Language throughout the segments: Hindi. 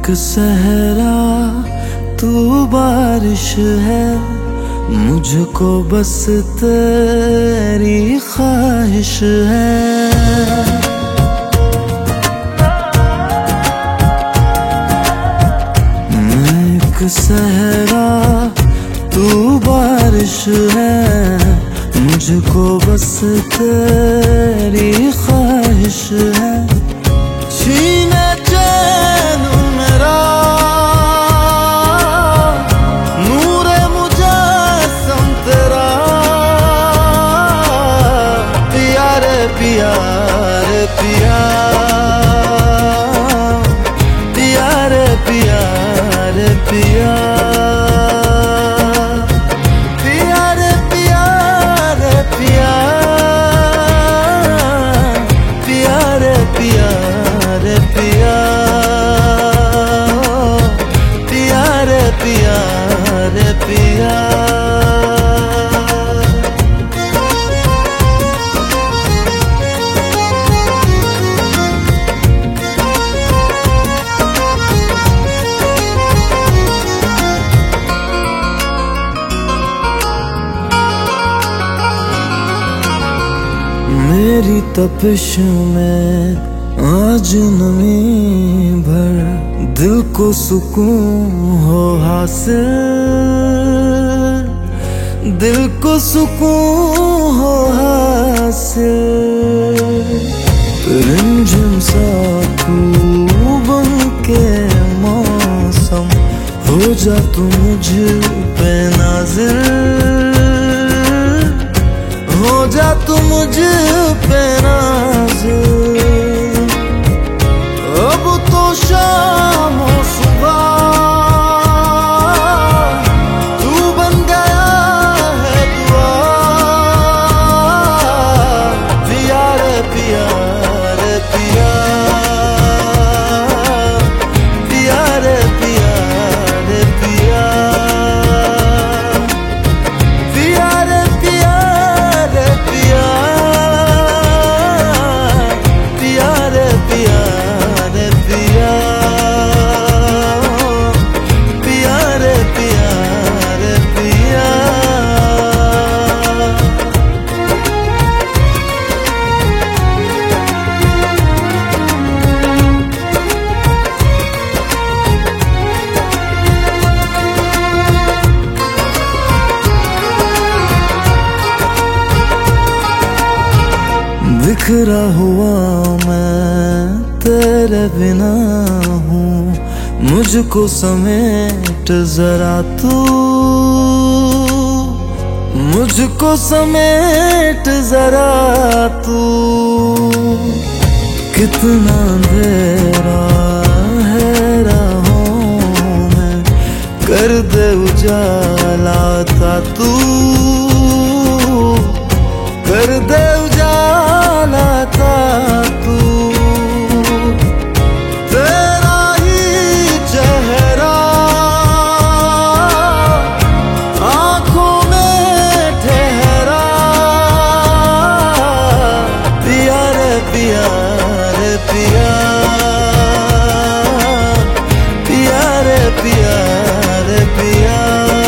एक सहरा तू बारिश है, मुझको बस तेरी ख्वाहिश है। मैं एक सहरा तू बारिश है, मुझको बस तेरी ख्वाहिश है। छीने चैन मेरा नूरे मुजस्सम तेरा, पिया रे पिया रे पिया, पिया रे पिया रे पिया, पिया रे पिया रे पिया, पिया रे पिया रे पिया, पिया रे पिया रे पिया। मेरी तपिश में आज नमी भर, दिल को सुकून हो हासिल, दिल को सुकून हो हासिल। रिमझिम सा तू बन के मौसम, हो जा तू मुझ पे नाज़िल, हो जा तू मुझ पे नाज़िल। अब तो शाम हो सुबह, तू बन गया है दुआ, पिया रे पिया रे पिया, पिया रे पिया रे पिया, पिया रे पिया रे पिया, पिया रे पिया रे पिया, पिया रे पिया रे पिया। बिखरा हुआ मैं तेरे बिना हूँ, मुझको समेट जरा तू, मुझको समेट जरा तू। कितना अंधेरा है राहों में, कर दे उजाला था तू, कर दे उजाला था तू। तेरा ही चेहरा आँखों में ठहरा, पिया रे पिया रे पिया, पिया रे पिया रे पिया,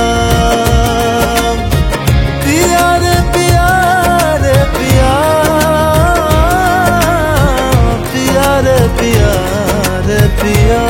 पिया रे पिया रे पिया, पिया रे पिया रे पिया।